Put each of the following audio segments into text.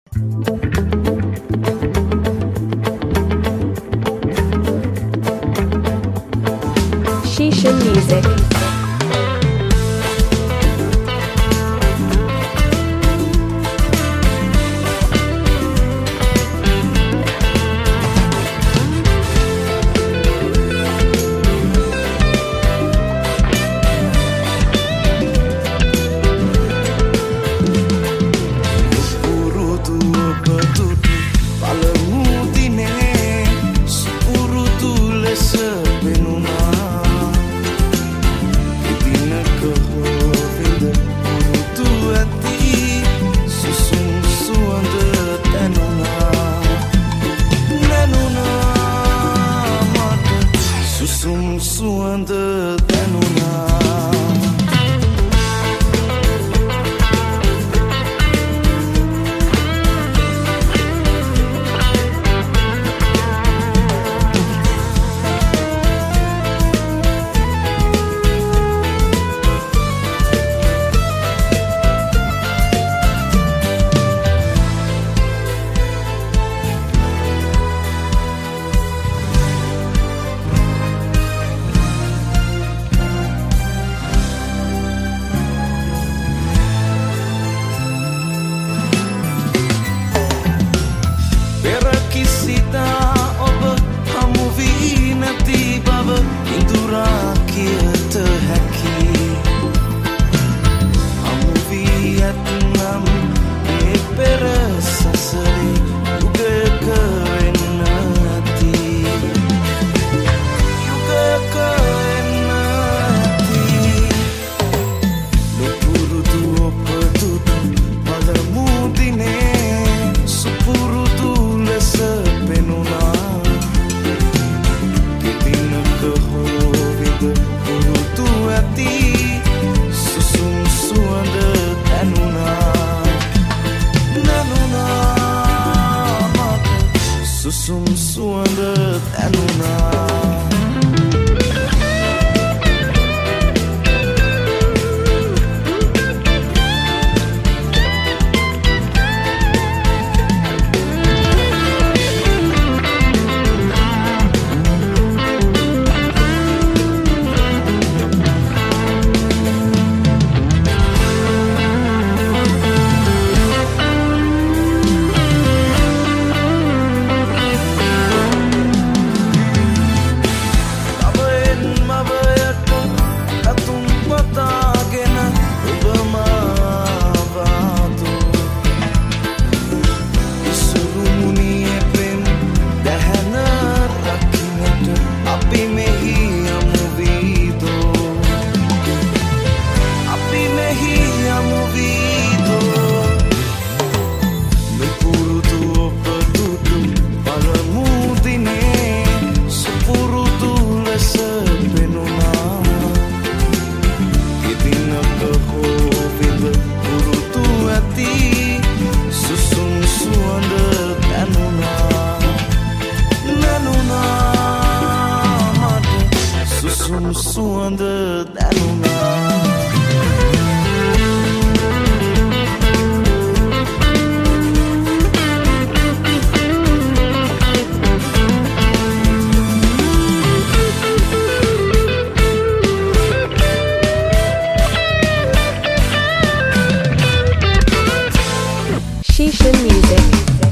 Shisha Music. Shisha Music.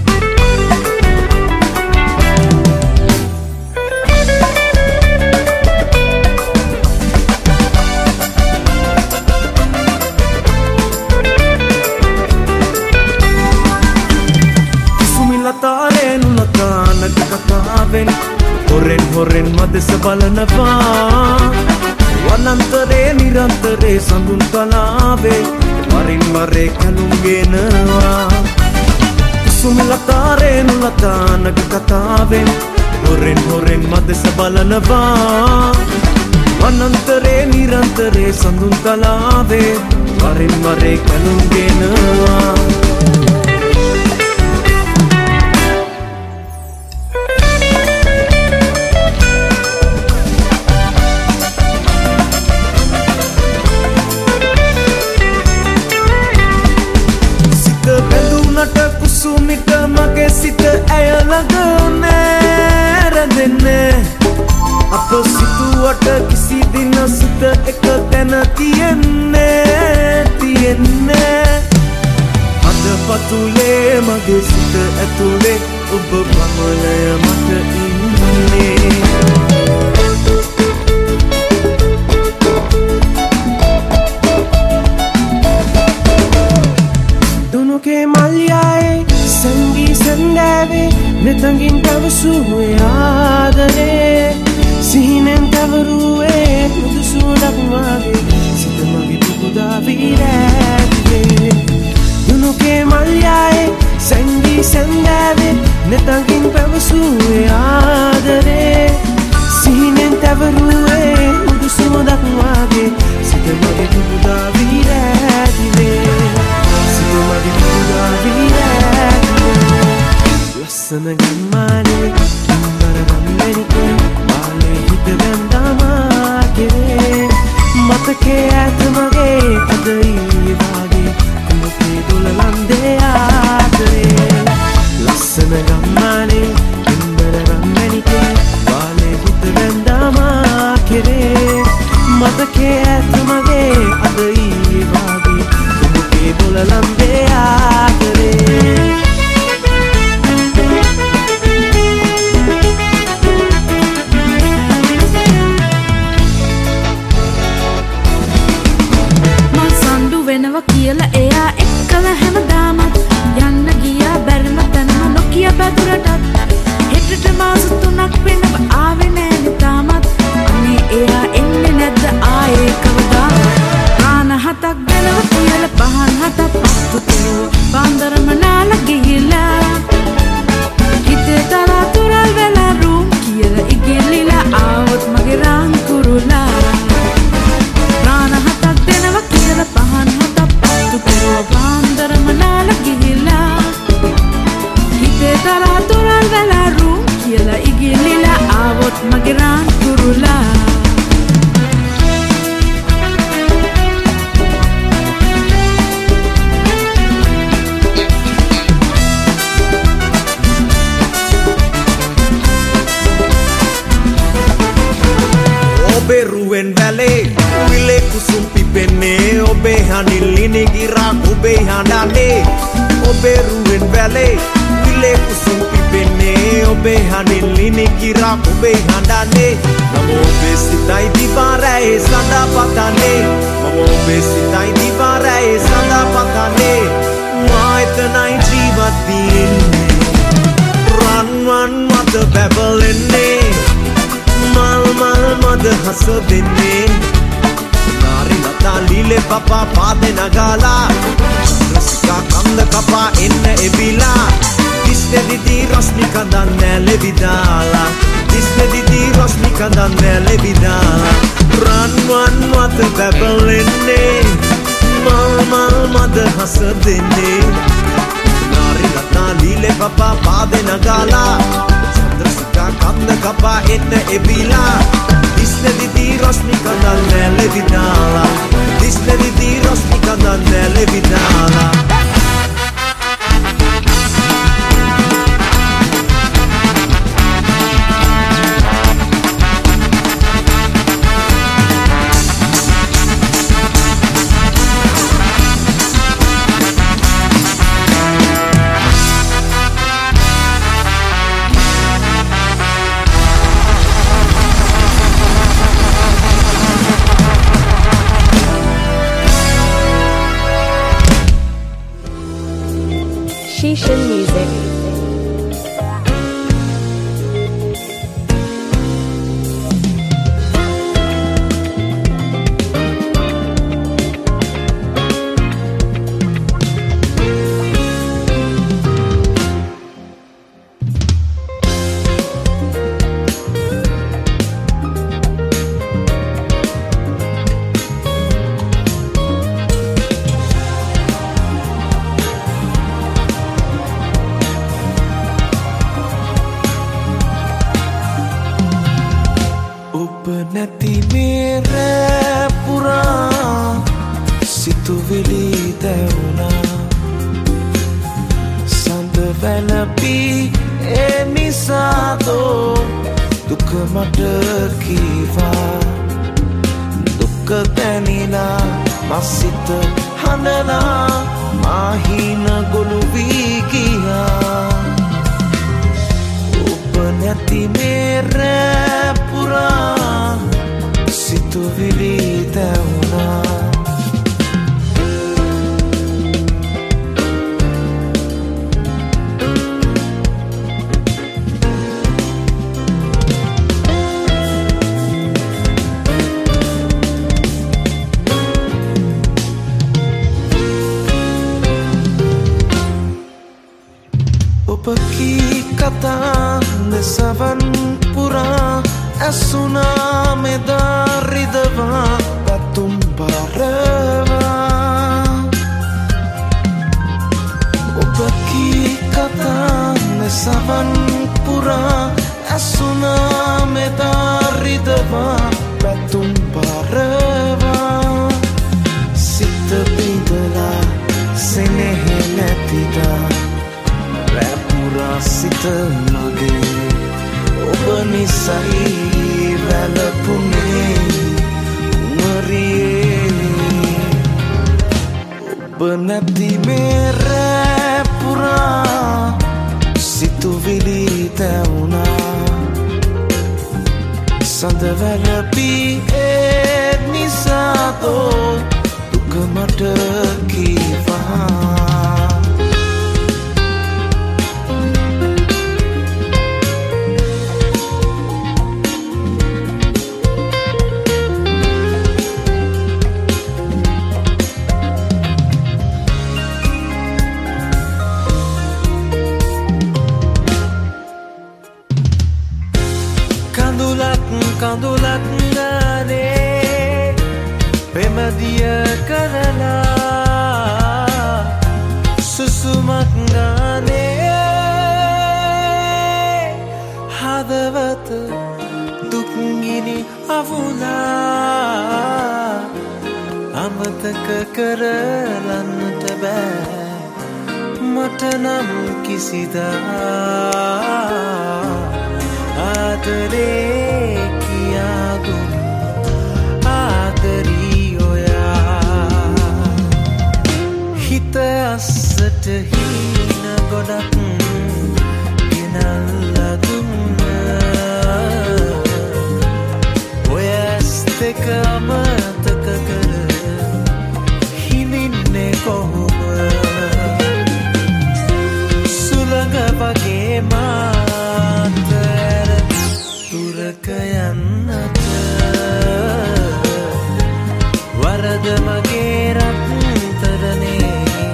Horen මදෙස බලනවා වනන්තරේ නිරන්තරේ සඳුන් තලාවේ වරින් වරේ කැලුම් ගෙනවා සුමිලතාරේ නුලතානක කතාවෙන් හොරෙන් මදෙස බලනවා වනන්තරේ නිරන්තරේ සඳුන් තලාවේ වරින් වරේ කැලුම් ගෙනවා මිට මගේ සිත ඇය ළඟ නෑරදෙන්නේ අප සිතුවට කිසි දින සිත එක තැන තියෙන්නේ අද පතුලේ මගේ සිත ඇතුලේ ඔබ පමණය මට ඉන්නේ දුනුකේ මල්යායේ සංගී සන්දෑවේ මෙතඟින් පැවසුවේ ආදරේ සිහිනෙන් තවරුවේ මුදු සුවඳක් මාගේ සිත මගේ පුබුදා වීරෑතිවේ දුනුකේ මල්යායේ සංගී සන්දෑවේ මෙතඟින් පැවසුවේ ආදරේ සිහිනෙන් තවරුවේ මුදු සුවඳක් මාගේ සිත මගේ පුබුදා වීරෑතිවේ ලස්සන ගම්මානේ බරගම්මැනිකේ බාලේ හිත වැන්දාමා කෙරේ මතකේ ඇත මගේ අද ඊයේ වාගේ කුමකේ දුලලන්දේ ආදරේ ලස්සන ගම්මානේ බරගම්මැනිකේ බාලේ හිත වැන්දාමා කෙරේ මතකේ ඇත මගේ අද ඊයේ වාගේ කුමකේ දුලලන්දේ ආදරේ කියලා එයා එක්කල හැමදාමත් යන්න ගියා බැරිම තැනම නොකිය බැදුරටත් හෙටට මාස 3ක් වෙනව ආවේ නෑනේ තාමත් අනේ එයා එන්නේ නැද්ද ආයේ කවදා රාන 7ක් වෙනව කියලා පහන් 7ක් පත්තු තුරුව බාන්දරම නාලා ගිහිලා හිතේ තරා තුරල් වෙලා රූම් කියලා ඉගිලිලා ආවොත් මගේ රාන් කුරුලා රාන 7ක් දෙනව කියලා පහන් 7ක් බාන්දරම නාලා ගිහිලා හිතේ තරා තුරල් වෙලා රූම් කියලා ඉගිලිලා ආවොත් මගේ රාන් කුරුලා ඔබේ රුවෙන් වැලේ විලේ කුසුම් පිපෙන්නේ ඔබේ හනිල්ලිනි ගිරක් ඔබේ හඬන්නේ ඔබේ රුවෙන් වැලේ විලේ කුසුම් පිපෙන්නේ ඔබේ හනිල්ලිනි ගිරක් ඔබේ හඬන්නේ මම ඔබේ සිතයි දිවාරයේ සදා පතන්නේ මම ඔබේ සිතයි දිවාරයේ සදා පතන්නේ මා එතනයි ජීවත් වෙන්නේ රන්වන් මත බැබලෙන්නේ මල් මද හස දෙන්නේ නාරි ලතා ලීලේ පපා පාදේ නගාලා රසිකා කන්ද කපා එන්න එබිලා දිස්නේ දිදි රස්නි කඳන් නැලෙවිදාලා දිස්නේ දිදි රස්නි කඳන් නැලෙවිදාලා රන්වන් මත බැබලෙන්නේ මල් මද හස දෙන්නේ නාරි ලතා ලීලේ පපා පාදේ නගාලා කන්ද කපා එන්න එබිලා දිස්නේ දිදි රස්නි කඳන් නැලෙවිදාලා දිස්නේ දිදි රස්නි කඳන් නැලෙවිදාලා Shishin Music. නැති මේ පුරා සිතුවිලි දැවුණා සඳ වැළපී ඒ නිසාදෝ දුක මට කීවා දුක දැනිලා මසිත හඬලා මාහින ගොළු වී ගියා ඔබ නැති මේ රෑ පුරා සිතුවිලි දැවුනා Peki kata nesavan pura asuna medaridava patum barava Peki kata nesavan pura asuna medaridava patum barava Sita bindala senehe natida සිත මගේ ඔබ නිසයි වැළපුනේ කුමරියේ ඔබ නැති මේ රෑ පුරා සිතුවිලි තැවුනා සඳ වැළපී ඒ නිසාදෝ දුක මට කීවා Kandulat ngane Pemadiya karala Susumak ngane Hadawat dukngini avula Amataka karalannata bæ Matanam kisida Adare හිත අස්සට හීන ගොඩක් ගෙනල්ලා දුන්න ඔය ඇස් දෙක අමතක කර හිඳින්නේ කොහොම සුළඟ වගේ මාත ඇර දුරක යන්නට වරද මගේ රත්තරනේ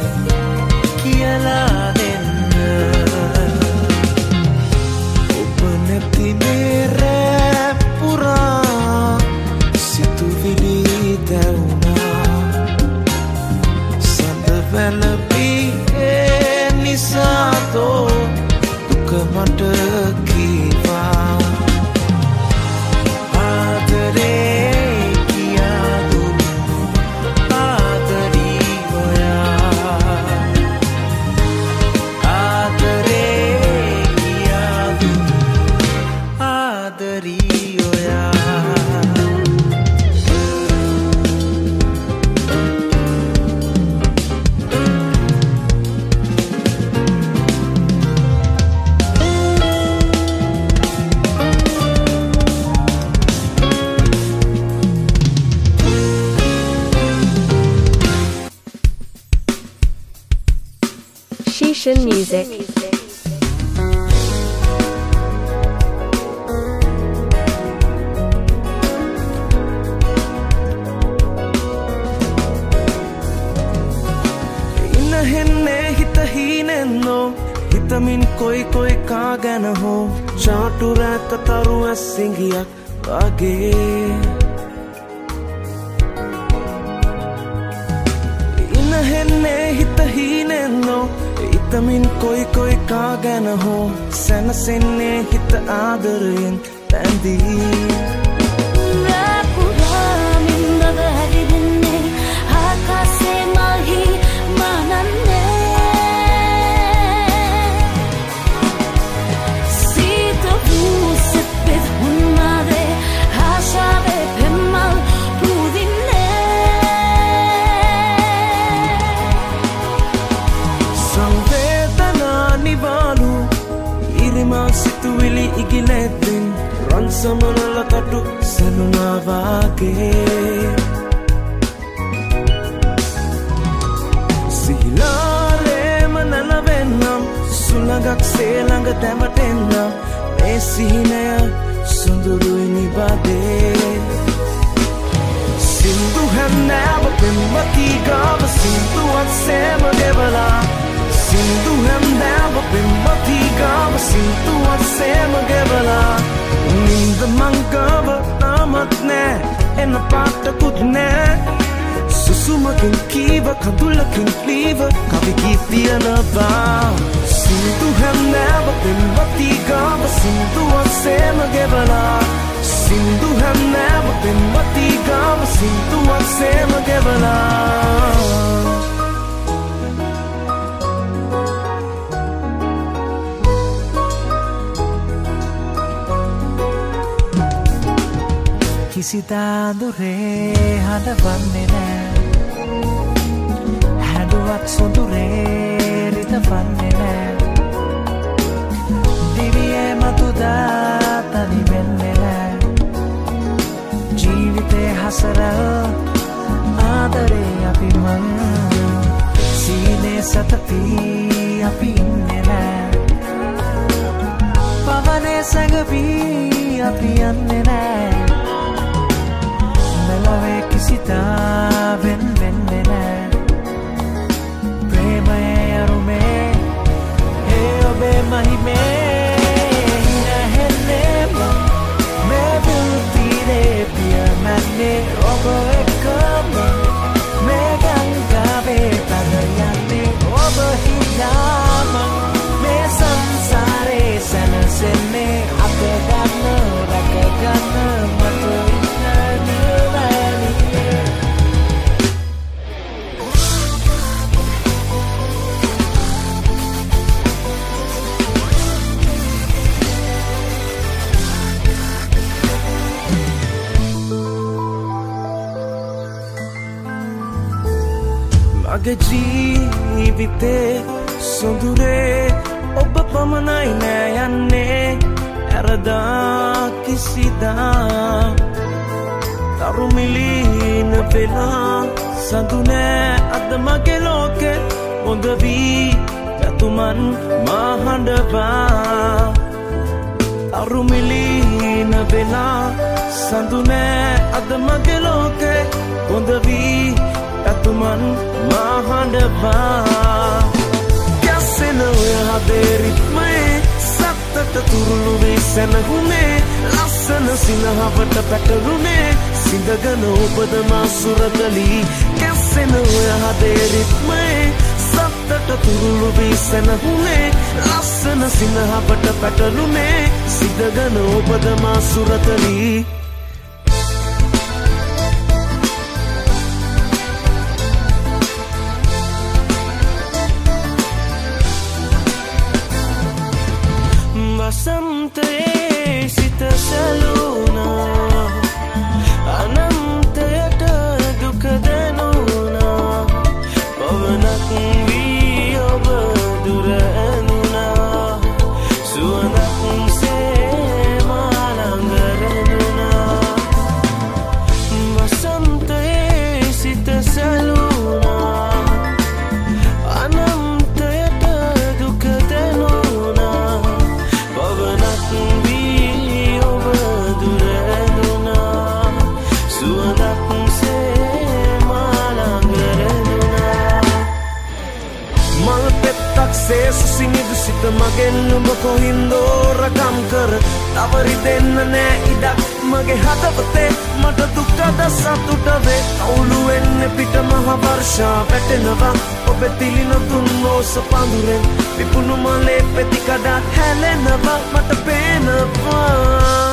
කියලා දෙන්න ඔබ නැති මේ රෑ පුරා සිතුවිලි දැවුනා සඳ වැළපී ඒ නිසාදෝ දුක මට කීවා Shishin Music. Inahenne hita hinenno hitamin koi ka gana ho chaatu rata taru asingiyak wage Inahenne hita hinenno hitamin koi ka gana ho sanasenne hita aadarayen tandi කිරිවාලු ඉරිමා සිතුවිලි ඉගිලෙද්දින් රන් සමනල කටු සැලුනා වාගේ සිහිලාරේම නැලවෙන්නම් සුළඟක් සේළඟ දැමටෙන්නම් මේ සිහිනය සුඳුරුයි නිබදේ සින්දු හැන්නෑව පෙම්වති ගාව සින්දුවත් සෑම ගෙවලා සින්දු හැන්නෑව පෙම්වති ගාව සින්දුවත් සෑම ගෙවලා නින්ද මංගව තාමත් නෑ එන පාටකුත් නෑ සුසුමකින් කීව කඳුලකින් ලීව කවි ගීතියනවා සින්දු හැන්නෑව පෙම්වති ගාව සින්දුවත් සෑම ගෙවලා සින්දු හැන්නෑව පෙම්වති ගාව සින්දුවත් සෑම ගෙවලා කිසිදා දුරේ හඬවන්නේ නෑ හැඩුවත් සොඳුරේ රිතවන්නේ නෑ දිවියේ මතුදා තනි වෙන්නේ නෑ ජීවිතේ හසරල් ආදරේ අපි මං සීනේ සතපී අපි ඉන්නේ නෑ පවනේ සැඟවී අපි යන්නේ නෑ මෙලොවේ කිසිදාවෙන් වෙන්නේ නෑ ප්‍රේමයේ අරුමේ ඒ ඔබේ මහිමේ නැහෙන්නේම මේ බුල්තිරේ පියමන්නේ ඔබ එක්කම මේ ගංගාවේ තද යන්නේ ඔබ හිනාම මේ සංසාරේ සැනසෙන්නේ අප ගන්න රැක ගන්න මට මගේ ජීවිතේ සොඳුරේ ඔබ පමණයි නෑ යන්නේ ඇරදා කිසිදා තරුමිලින වෙලා සඳු නෑ අද මගේ ලෝකෙ හොඳ වී පැතුමන් මහඬවා තරුමිලින වෙලා සඳු නෑ අද මගේ ලෝකෙ හොඳ වී පැතුමන් මහඬවා ගැස්සෙන ඔය හදේ රිත්මයේ සත්තට තුරුළු වී සැනහුනේ ලස්සන සිනහවට පැටරුනේ සිඳගන ඔබද මා සුරතලී ගැස්සෙන ඔය හදේ රිත්මයේ සත්තට තුරුළු වී සැනහුනේ ලස්සන සිනහවට පැටරුනේ සිඳගන ඔබද මා සුරතලී වසන්තයේ සිත සැලුණා අනන්තයට දුක දැනුණා පවනක් වී ඔබ දුර ඇනුණා සුවඳක් සේ මා ළඟ රැඳුණා වසන්තයේ සිත සැලුණා අනන්තයට දුක දැනුණා පවනක් වී ඔබ දුර ඇඳුණා සුවඳක් සේ මා ළඟ රැඳුණා මල් පෙත්තක් සේ සුසිනිදු සිත මගෙන් නුඹ කොහින්දෝ රකම් කර තවරි දෙන්න නෑ ඉඩක් මගේ හදවතේ මට දුකද සතුට වේ අවුලු වෙන්නේ පිට මහ වර්ෂා වැටෙනවා ඔබේ තිලින තුන් රෝස පඳුරෙන් විපුණු මලේ පෙති කඩා හැලෙනවා මට පේනවා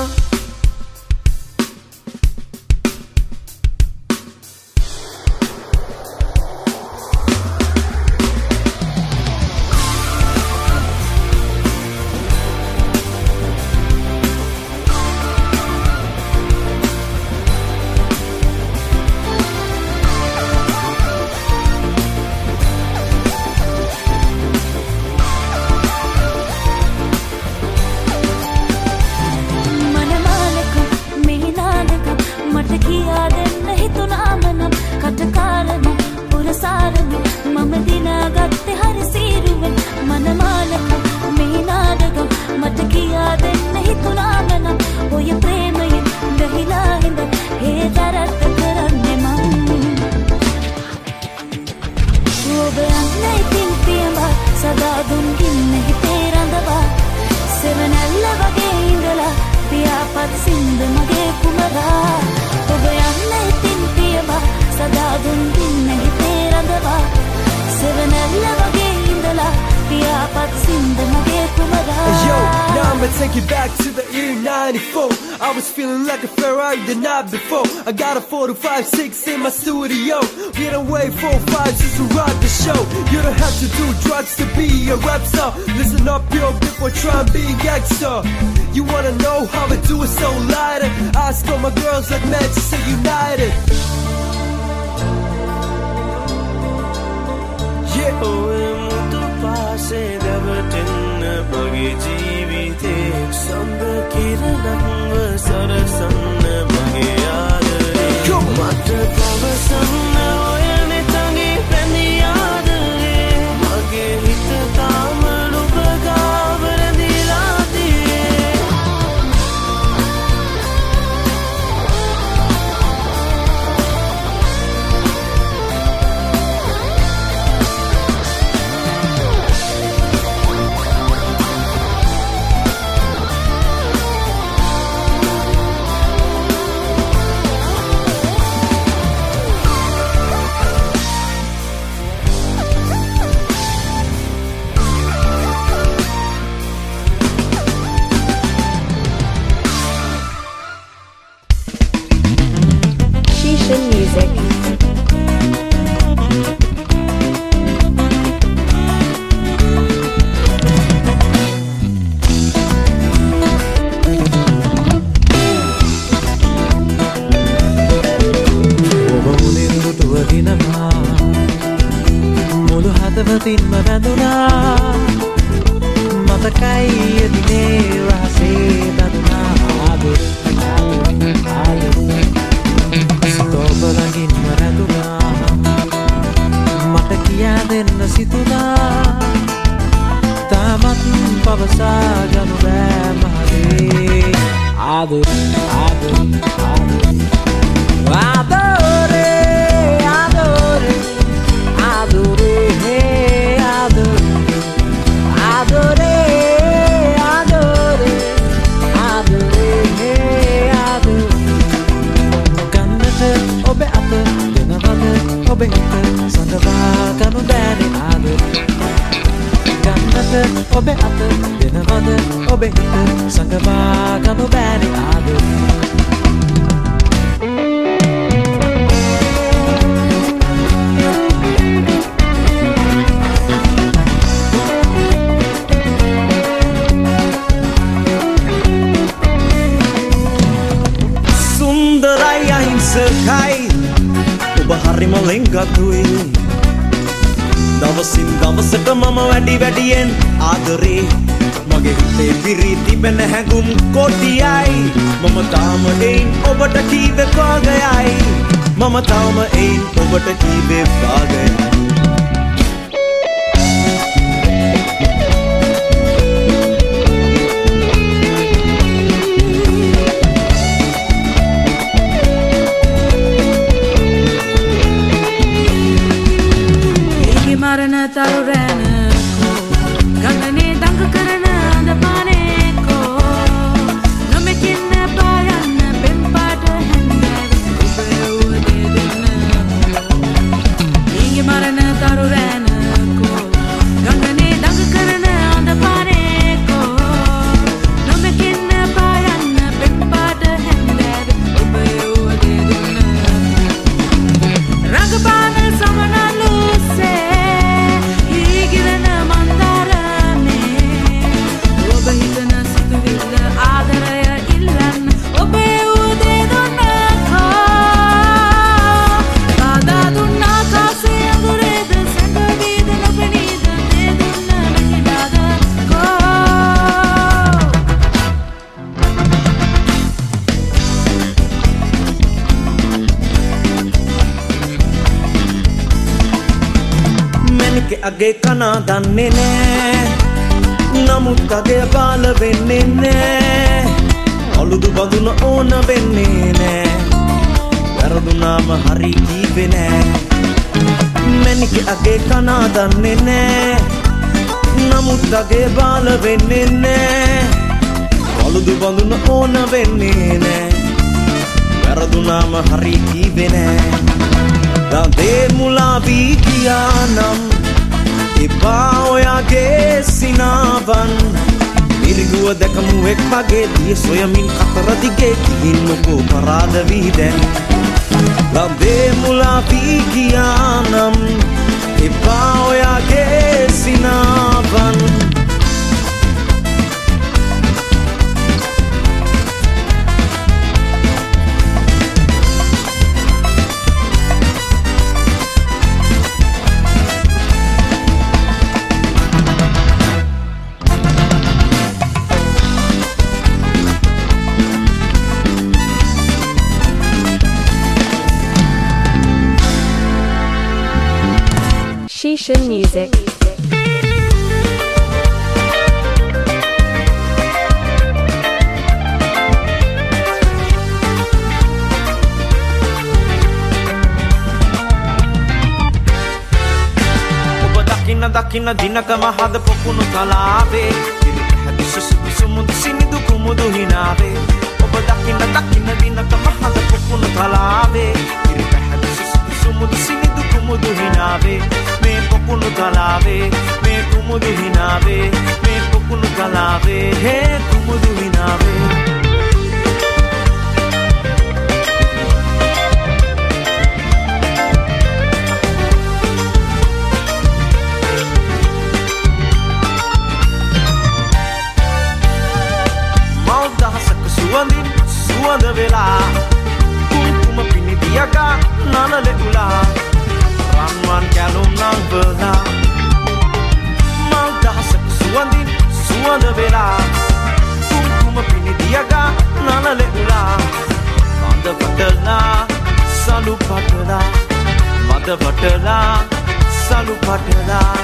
take you back to the year 94. I was feeling like a Ferrari the night before. I got a 4 to 5, 6 in my studio. We don't wait 4, 5 just to rock the show. You don't have to do drugs to be a rap star. Listen up, yo, before trying to be a gangster. You wanna know how I do it so lighter? Ask all my girls like Manchester United. Yeah. පාසේ දවටෙන්න මගේ ජීවිතේ සම්බ කිරණක්ව සරසන්න මගේ ආදරේ මට පවසන්න ඔය නෙතගේ පැණි ආදරේ මගේ හිත තාම නුඹ ගාව රැඳිලා තියෙන්නේ හදවතින්ම වැඳුනා මතකයි එදිනේ රහසේ දදුනා ස්තෝබලගින්ම රැඳුනා මට කියා දෙන්න සිතුනා තාමත් පවසා ගනු බෑ මහදේ ආදරේ ඔබේ අත දෙනවද ඔබේ හිත සංගවා ගනු බෑනේ ආදරේ සුන්දරයි අහිංසකයි ඔබ හරිම ලෙන්ගතුයි දවසින් දවසට මම වැඩියෙන් ආදරේ මගේ හිතේ පිරී තිබෙන හැඟුම් කොටියයි මම තාම එයින් ඔබට කීවේ පාගයයි මම තාම එයින් ඔබට කීවේ පාගයයි මරණ තරුරැනකෝ ගගනේ දඟ කරන අඳපානේකෝ නොමකින්න පායන්න පෙම්පාට හැන්දෑව උපයවුවදේ දෙන්නකෝ ඊගේ මරණ තරුරැනකෝ ගගනේ දඟ කරන අඳපානේකෝ නොමකින්න පායන්න පෙම්පාට හැන්දෑව උපයවුවදේ දෙන්නකෝ රඟපාන සමනලුසේ අගේ කනා දන්නේ නෑ නමුත් අගේ බාල වෙන්නේ නෑ අලුදු බඳුන ඕන වෙන්නේ නෑ වැරදුනාම හරි කීවේ නෑ මැනික අගේ කනා දන්නේ නෑ නමුත් අගේ බාල වෙන්නේ නෑ අලුදු බඳුන ඕන වෙන්නේ නෑ වැරදුනාම හරි කීවේ නෑ දේ මුලා වී ගියා නම් එපා ඔයාගේ සිනාවන් මිරිගුව දැකමු එක් මගේ දිය සොයමින් කතර දිගේ ගිහින් මොකෝ පරාද වී දැන් ලබේ මුලා වී ගියානම් එපා ඔයාගේ සිනාවන් Shishin Music. දකින්න දිනකම හද පොකුණු තලාවේ ඉරි පැහැදි සුසුමුදු සිනිදු කුමුදු හිනාවේ ඔබ දකින්න දිනකම හද පොකුණු තලාවේ ඉරි පැහැදි සුසුමුදු සිනිදු කුමුදු හිනාවේ මේ පොකුණු තලාවේ මේ කුමුදු හිනාවේ මේ පොකුණු තලාවේ හේ කුමුදු හිනාවේ සුවඳ වෙලා කුම්කුම පිනිදියගා නනලෙ උලා රන්වන් කැලුම් නංවලා මල් දහසක සුවඳින් සුවඳ වෙලා කුම්කුම පිනිදියගා නනලෙ උලා මද වටලා සලු පටලා මද වටලා සලු පටලා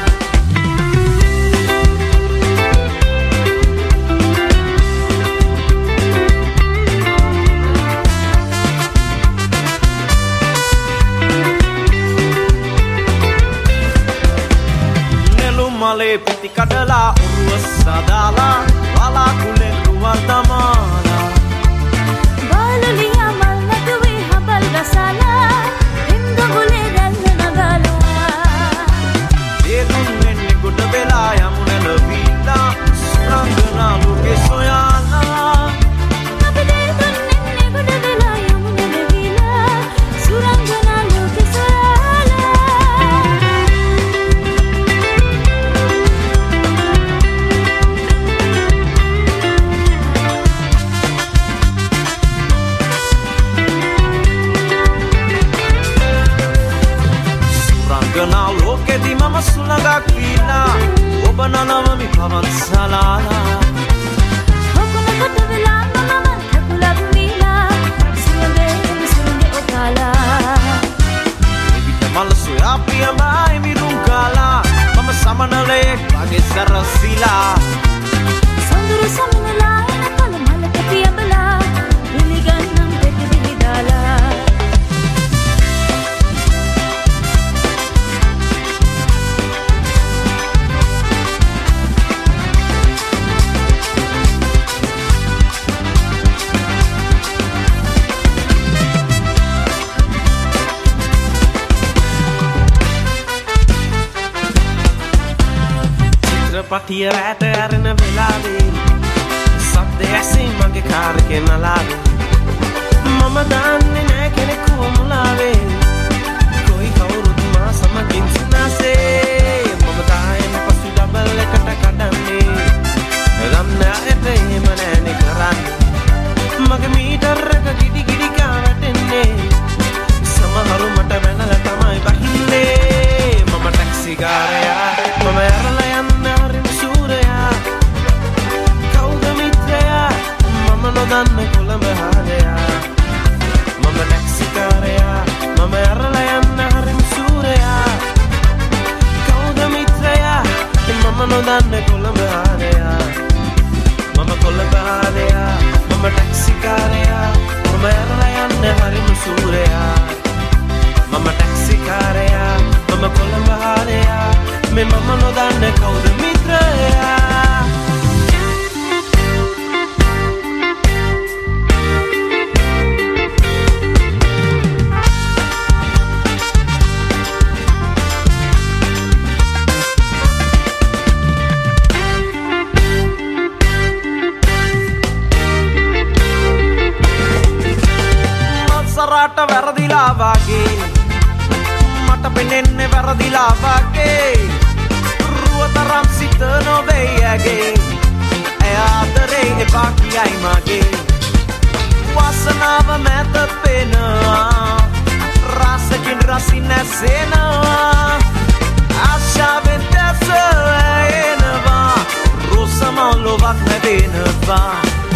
මලේ පිටි කඩලා උරුව සදාලා වලා කුලෙන් රුවල් දමාලා බාලලියා මල් නටුවේ හබල් ගසලා හින්දුගුලේ දැල්ල නගලා දේදුන් වෙන්නේ ගොඩ වෙලා යමුන ලවිලා රංගනා ලෝකේ සොයාලා අපි දේදුන් වෙන්නේ ගොඩ වෙලා යමුන ලවිලා සුරංගනා ලෝකේ සොයාලා ගනා ලෝකෙදි මම සුළඟක් වීලා ඔබ නනවමි පවන් සලාලා හොකුණ කොට වෙලා මම කකුලක් වීලා සුළඟේ සුළඟේ ඔකාලා එවිට මල සොයා පියමයි මිරුම් කාලා මම සමනලයෙක් වගේ සරසිලා සොඳුරු සමනලා එන කල මලක පියඹලා පිළිගන්නම් පෙති පිළිදාලා පටිය රැට ඇරෙන වෙලාවේ සද්ද ඇසෙයි මගේ කාර්කේ නලාවේ මම දන්නේ නෑ කෙනෙක් කොමුලාවේ කොයි කවුරුත් මා සමගින් සිනාසේ මම තායෙන් පසු ඩබල් එකට කඩන්නේ රම්න ඇට එහෙම නෑනේ කරන්නේ මගේ මීටර් එක ගිඩි ගිඩි ගා වැටෙන්නේ සමහරු මට වැනලා තමයි බහින්නේ මම ටැක්සි ගාරයා මම ඇරලා නොදන්න කොළඹ හාලයා මම ටැක්සිකාරයා මම ඇරලා යන්න හරිම සූරයා මට වැරදිලා වගේ මට පෙනෙන්නේ වැරදිලා වගේ රුවතරම් සිත නොවේ ඇගේ ආදරේ එපා කියයි මගේ වාසනාව මැද පෙනවා රසකින් රසින් නැසෙනවා ආශාවෙන් දැස එනවා රොසමලොවක් නැදෙනවා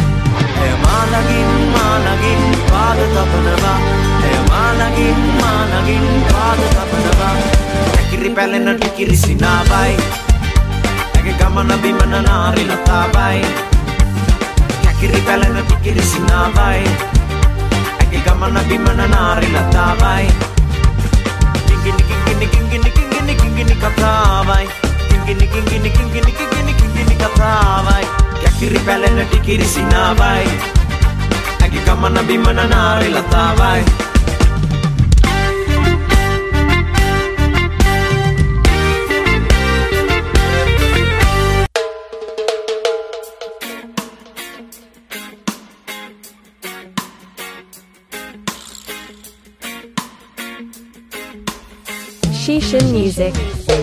මානගින් පාද තපනවා මානගින් පාද තපනවා ඇකිරි පැලෙන ටිකිරි සිනාවයි ඇගේ ගමන බිමන නාරි ලතාවයි ඇකිරි පැලෙන ටිකිරි සිනාවයි ඇගේ ගමන බිමන නාරි ලතාවයි කිංගිනි කතාවයි කිංගිනි කතාවයි ඇකිරි පැලෙන ටිකිරි සිනාවයි ඇගේ ගමන බිමන නාරි ලතාවයි Shishin Music.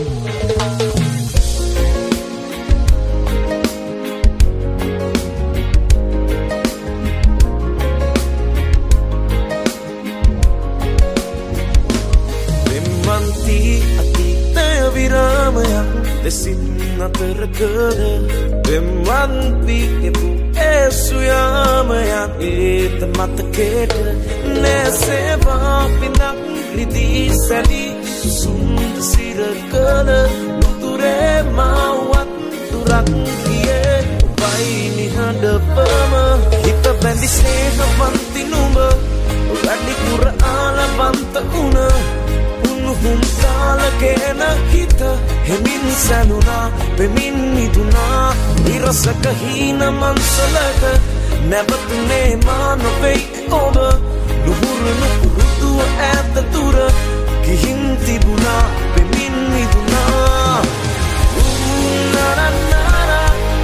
Desin aterkada Bemanti ibu esuyamayan Ita mata keda Neseva pinak ridi sali Susunda sirakada Nuture mawat turak kie Upai ni hadapama Kita bendi seha panti numba Uradi kura ala banta una Unuhum tala kena kita Hemin sanuna, pemin miduna Irasaka hina mansalaka Nabatune mano pay over Luhuru nukurutu eta tura Kihinti buna, pemin miduna Na na na na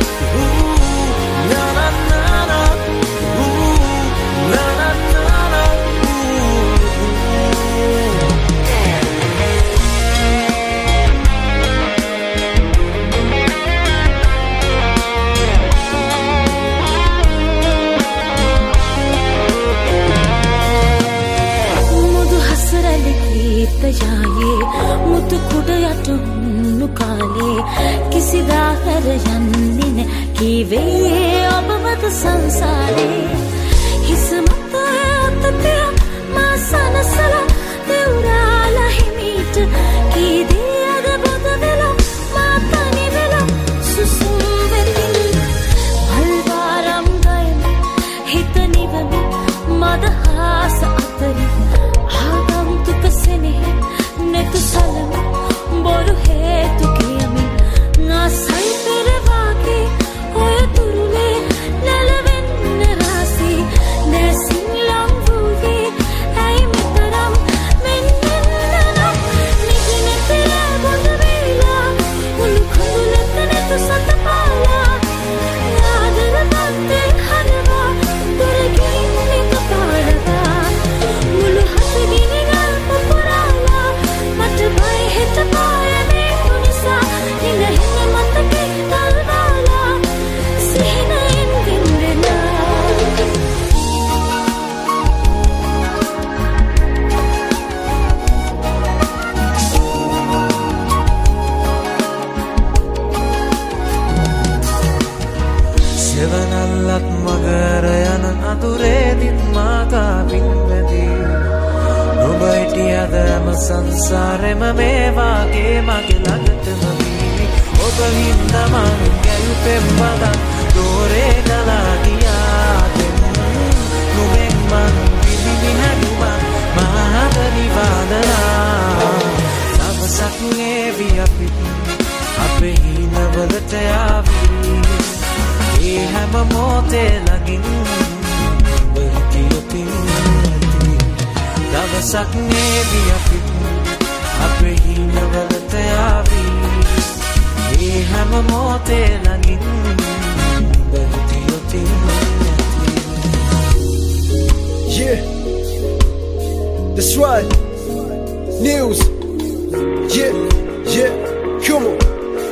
Na na na na Na na na na जाए मुत खुद यटुनु काले किसी दाहर यन्निन की वे अब मत संसारे हिस्मत तत्या मासन सला देउराला हिमीट की दे अदबद वेला मातनी वेला सुसुम वेलिन भलवारम गए हितनी वमे मदहास Atri netu salam boru hetu kiyami na sai perwage oy turule nalavenna rasi nesin lamvuge ai mitaram mennana nigine tera bodvela ulu khulutne tu satpala yaadara bande harwa durgini kapalada mulu hasgini gal papara Bye, hit the boy, and make Unisa in the Hinamata Talvala. Sina in Vindina. Sevanallat Magarayan Aduredin Mata Vindadi. ඔබයිටියදම සංසාරෙම මේ වාගේ මගේ ළඟටම වීමි ඔබ හින්දමන් ගැල්පෙම් බදන් දෝරේ ගලා ගියාද නුඹෙන් මන් විඳිමි හැදුමන් මහබරි වාදනා දවසක් නේවි අපිත් අපේ හිනවලට යාවි ඒ හැම මොහොතේ ළඟින් ඔබ හිටියොතින් දවසක් නේවි අපිත් අපේ හිනවලට යාවි ඒ හැම මොහොතේ ළඟින් Yeah That's right. News. Yeah, yeah. Come on.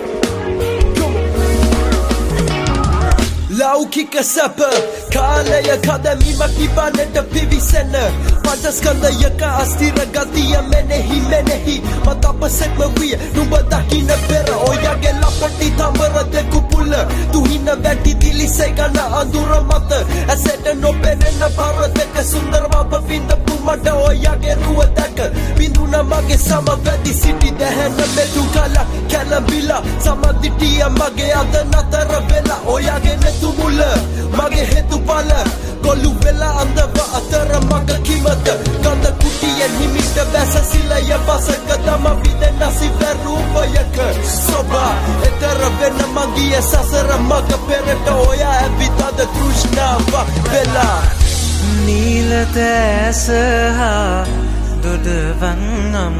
Laukika sapa Kalaya kadami makibaneta pivisena Pantaskanda yaka astira gatiya menehi Matapasek mawiya nubadakina pera Oyage lapati tamara deku pula Tuhina vati dili segana andura mata Aseta no penena parateka sundar mapa vinda pumada Oyage ruwa daka Binduna mage sama vati city dehena medukala Kalambila sama ditiya mage adanatara vela Oyage tumula mage hetu pala kolu vela andava atara maga kimata kanda kutiya nimita basa sila ya basa kadama vida nasi verupa yaka soba etara vena mangia sasara maga pereta oya evita da krishna va vela nila tesa dodevangam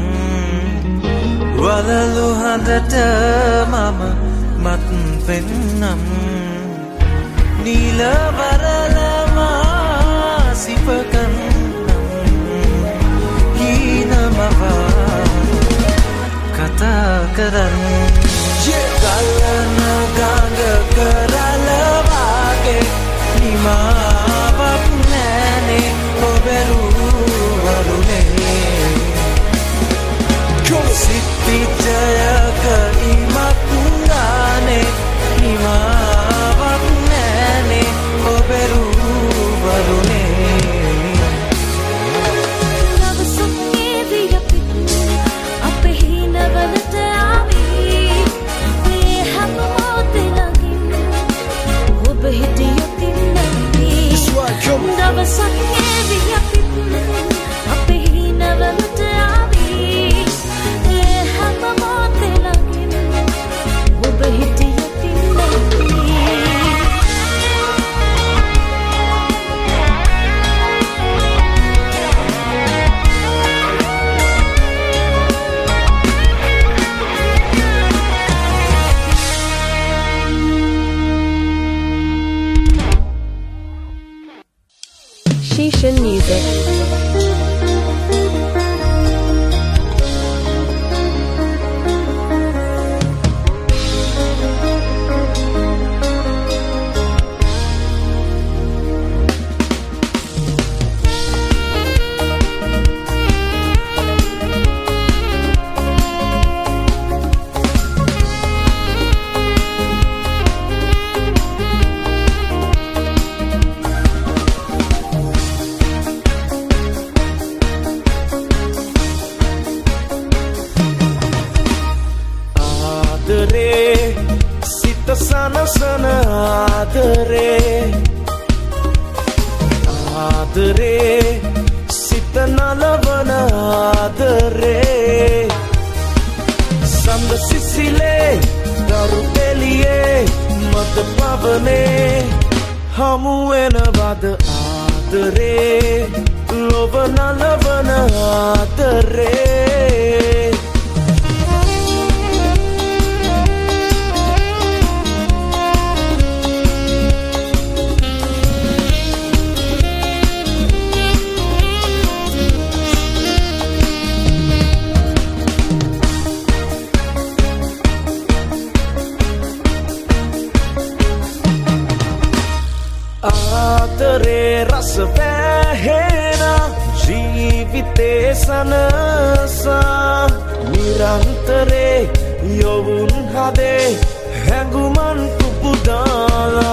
walalu hadata mama matn pennam Nila varalama sipakan hina mava kata karan kalana ganga karala vage nima vapnane oberu varune sitti jaya ka imatungane nima Oberu varune Navasukne diya pitne ape hi navalata avi Ve ham mote lagin Wob hitiya tinni Navasukne diya pitne ape hi navalata avi Ve ham mote lagin Wob hitiya tinni Shishin Music. Adare sitana lavana adare Sanda sisile daru eliye mad pavane hamu enavada adare lovana lavana adare Adare rasa vehena jeevite sanasa nirantare yovun hade hanguman kupudala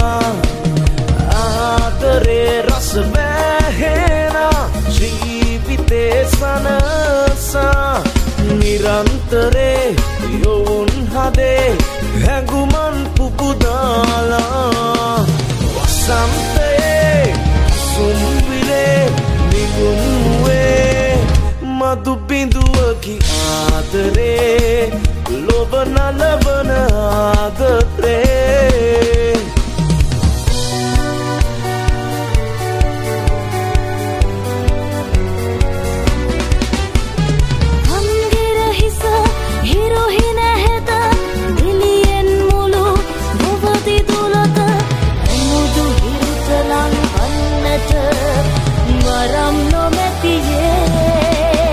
Adare rasa vehena jeevite sanasa nirantare yovun hade hanguman kupudala Sampai sumbile mingumwe madu bindu aki adare lovana lavana adare Hamgira hisa hero hina heta dilien mulu bovati dulata amudu hirutalang annata maram no metiye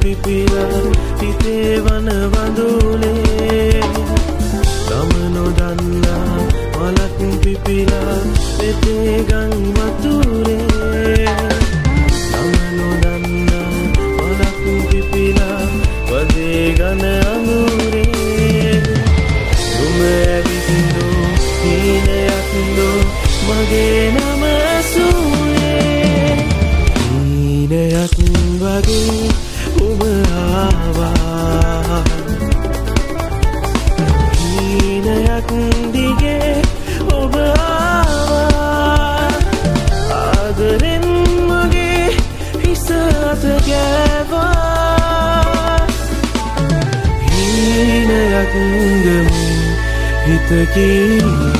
පිපිලා හිතේ වන වඳුනේ ගමනෝ දන්නා මලක් පිපිලා පෙතේ ගම් වතුරේ ගමනෝ දන්නා මලක් පිපිලා වදේ ගන අඟුරේ දුම ඇවිදින්නෝ හීනයක්නෝ මගේ නම ඇසුවේ හීනයක් වගේ ඔබ ආවා හීනයක් දිගේ ඔබ ආවා ආදරෙන් මගේ හිස අත ගෑවා හීනයක් ගමින් හිත කීවා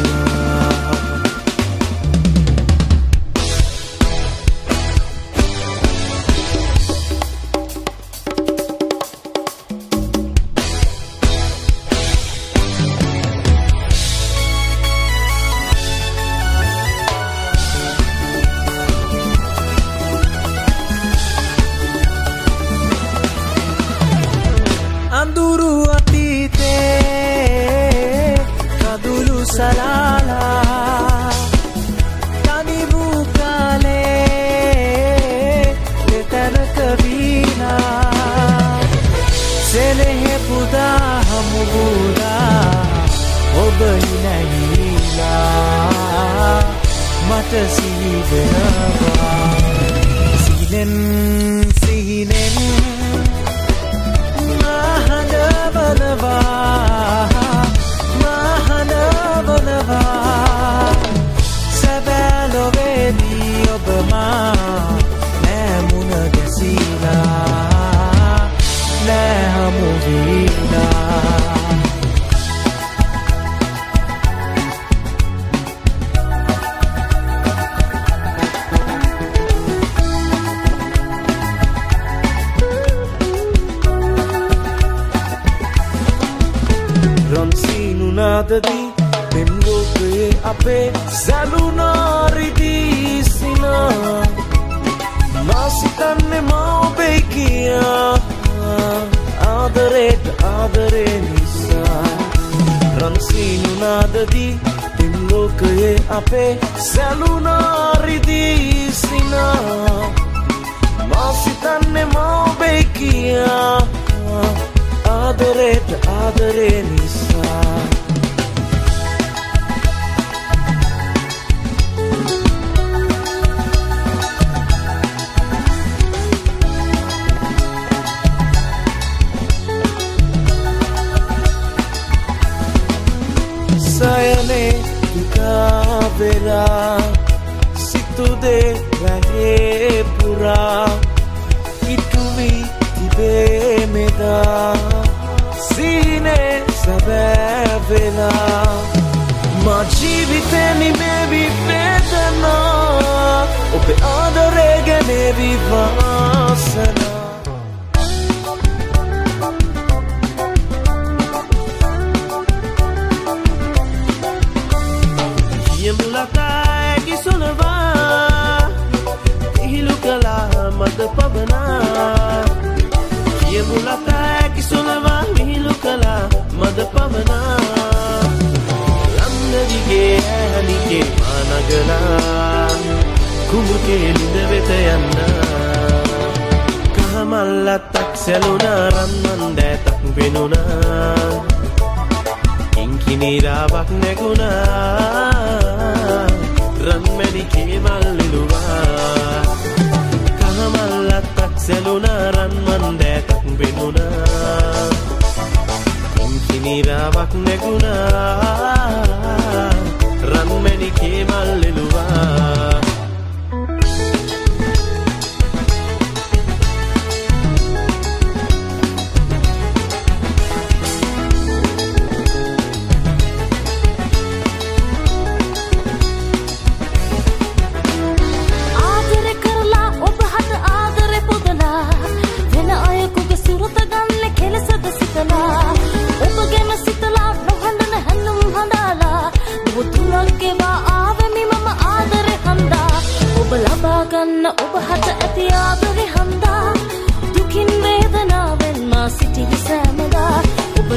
ඔබ ලබා ගන්න ඔබ හට ඇති ආදරේ හන්දා දුකින් වේදනා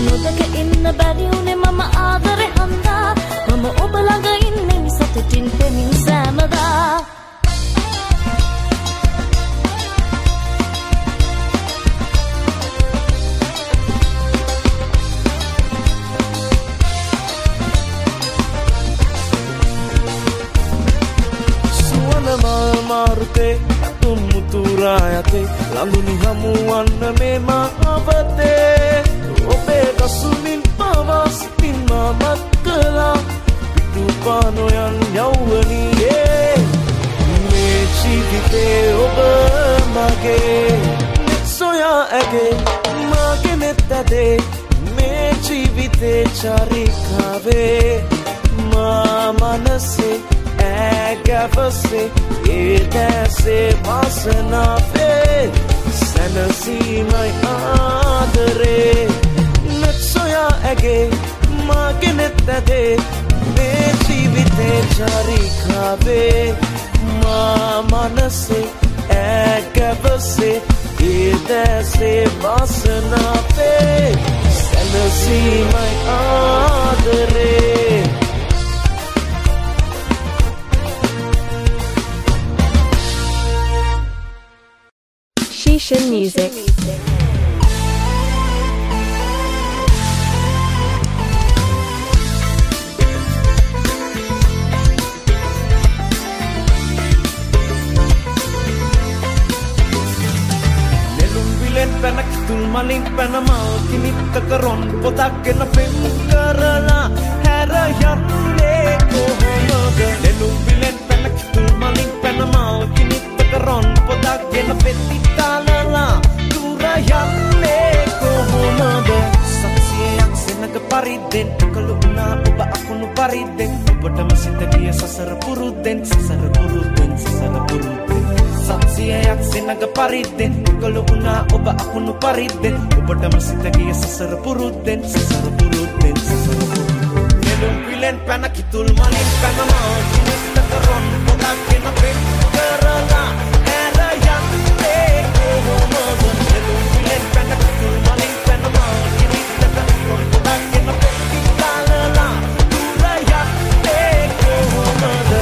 නොදක ඉන්න බැරි උනේ මම ආදරේ හන්දා මම ඔබ ළඟ ඉන්නේ සතුටින් පෙමින් සෑමදා මාරුතේ තුම්මුතුරායතේ ළඟුනි හමුවන්න මේ මාවතේ ඔබේ ගසුමින් පවා සිතින් මමත් කළා පිටුපානොයන් යෞවනියේ මේ ජීවිතේ ඔබ මගේ නෙත් සොයා ඇගේ මගේ නෙත් ඇදේ මේ ජීවිතේ චරිකාවේ මා මනසේ Você e desce passando a ver Senasi mai adere Net soya ege Magnet ade Me jivite jari khave Ma manase ege você e desce passando a ver Senasi mai adere Shishin Music. Penak tul maling penamal kini tekaron potak kena pemkarala hera yanne kohomaga lelum bilen penak tul maling penamal kini tekaron potak kena petitalala tura yanne kohomaga saksiyak senaga pariden kaluna oba aku nu pariden oba masita dia sasar puruden saksiyak senaga pariden kaluna oba aku nu pariden oba masita dia sasar puruden nelum pilen panak itul malin panamal kini tekaron potak kena pemkarala era yanne kohomaga nelum pilen panak itul malin panamal kini tekaron potak kena petitalala tura yanne kohomaga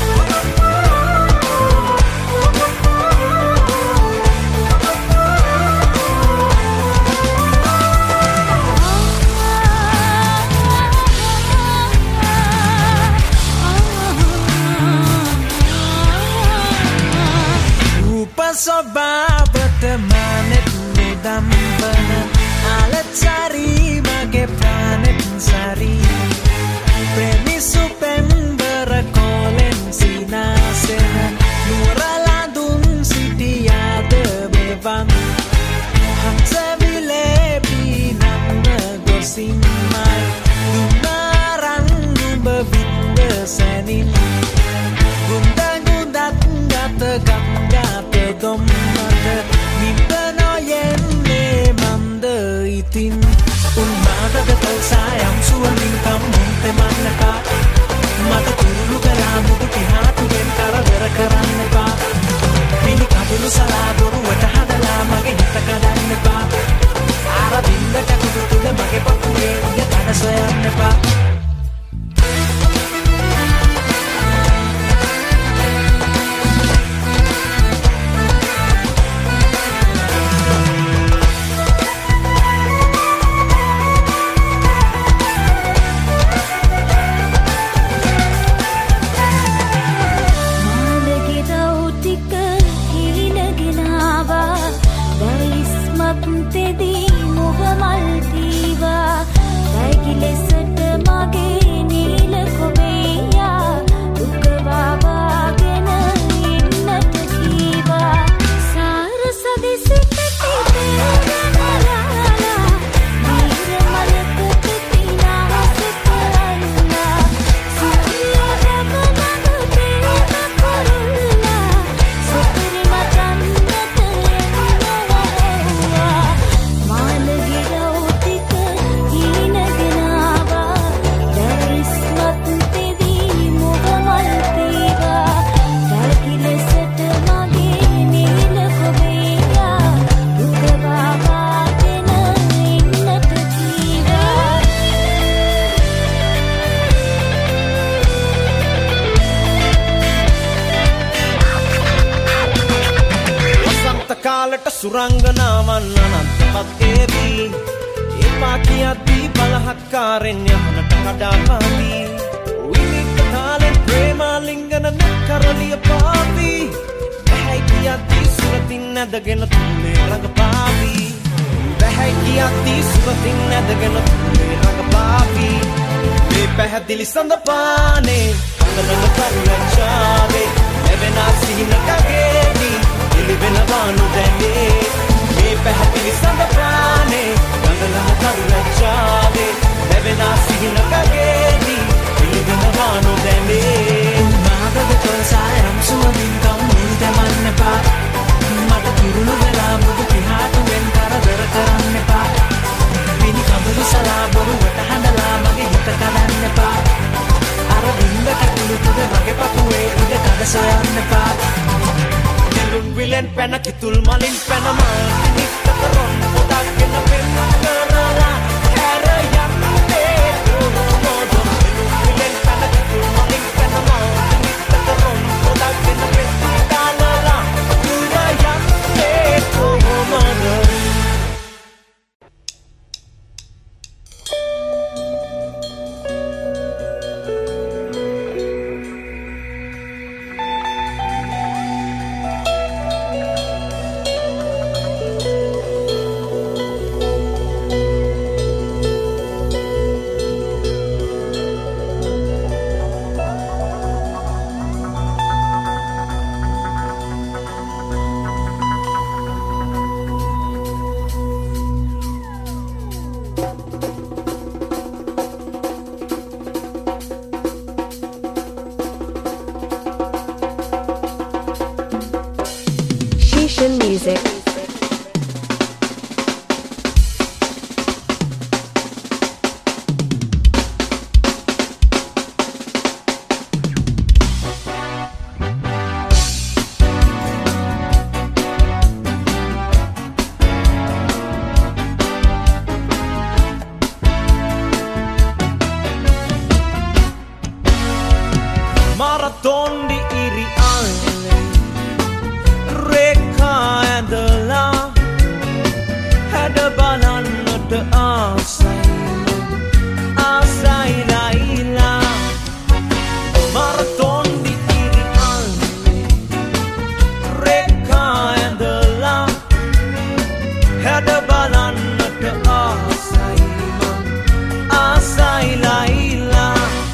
Soba bertemanet mudam benar alat cari mage planet sari premi supen berkolen sinasena nuraladun sidia de bevan hakse bile binam gosim mai lunaran bebinde senin gundat gata dommade nimpano yenne mande itin unmada gatal sayam suanin kamunte mannaka mata turulu kalamu tihatu gen karadara karanne ba mini kabulu saladoru wata hadala mage hitakadanne ba ara binda takudule mage papuye ya kana soyanne ba වලට සුරංගනාවන් අනන්තවත් ඒවි ඒපා කියද්දී බලහත්කාරෙන් යහනට කඩාපාවි විනික තාලෙන් ප්‍රේමාලිංගන කරලිය පාවි බැහැයි කියද්දී සුරතින් නැදගෙන තුනේ රඟපාවි බැහැයි කියද්දී සුරතින් නැදගෙන තුනේ රඟපාවි මේ පැහැදිලි සඳපානේ අතරම කරුණාචාවේ එවෙනා සිහිනකගේදී එළිවෙනවානු දැනේ මේ පැහැදිලි සඳපානේ ගඟලම කරුණාචාවේ එවෙනා සිහිනකගේදී එළිවෙනවානු දැනේ මාදද තොල්සායම් සුවඳින් කම්මුල් දෙමන්න එපා මට කිරුණු වෙලා මුදු පිහාටුවෙන් කරදර කරන්න එපා පිණි කඳුළු සලා බොරුවට හඬලා මගේ හිත කඩන්න එපා අර බින්ද කකුළුතුද මගේ පපුවේ ඉඩ කඩ සොයන්න එපා නෙළුම් විලෙන් පැන කිතුල් මලින් පැන මල් නික්කතරොන් පොඩක්ගෙන පෙන්න කරලා හැර යන්නේ කොහොමද නෙළුම් විලෙන් පැන කිතුල් මලින් පැන මල් නික්කතරොන් පොඩක්ගෙන පෙන්න කරලා දුර යන්නේ කොහොමද Shishin Music. Marathon di iri alle reka adalah ada balannata asai laila marathon di iri alle reka adalah ada balannata asai laila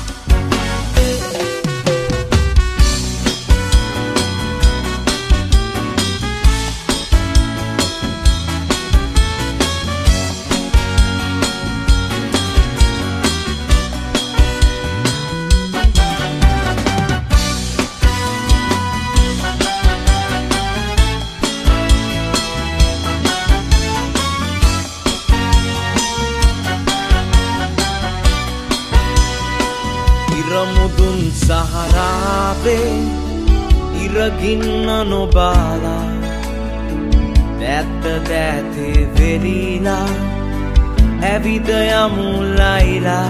Iramudun saharabe iraginna nobala Datta date verila Evida yamu laila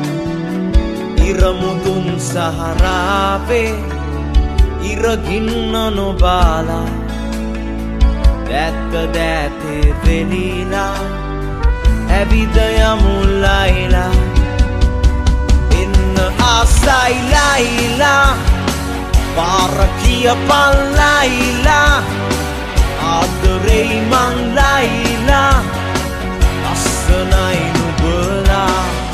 Iramudun saharabe iraginna nobala Datta date verila Evida yamu laila Asai laila Parakia pan laila Adrei mang laila Asanai nubela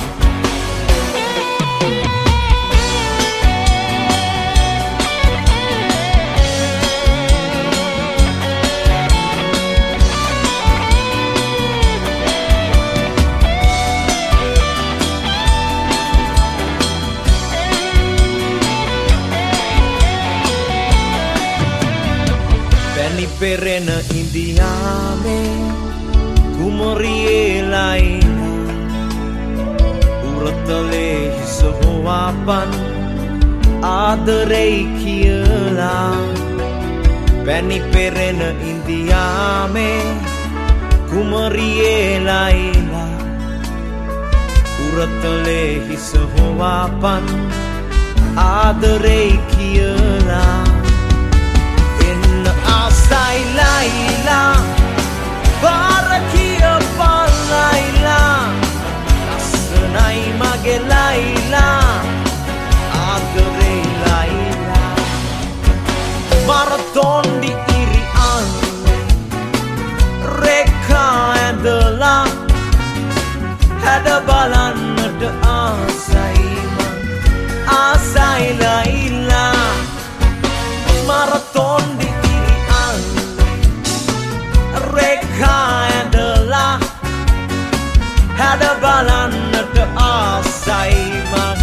Perena indiame kumorie laina uratale hisowapan adarei kiela Bani perena indiame kumorie laina uratale hisowapan adarei kiela Asai laila maraton di iri angin reka adalah ada balannada asaima asailaila maraton di iri angin reka adalah ada balannada asaima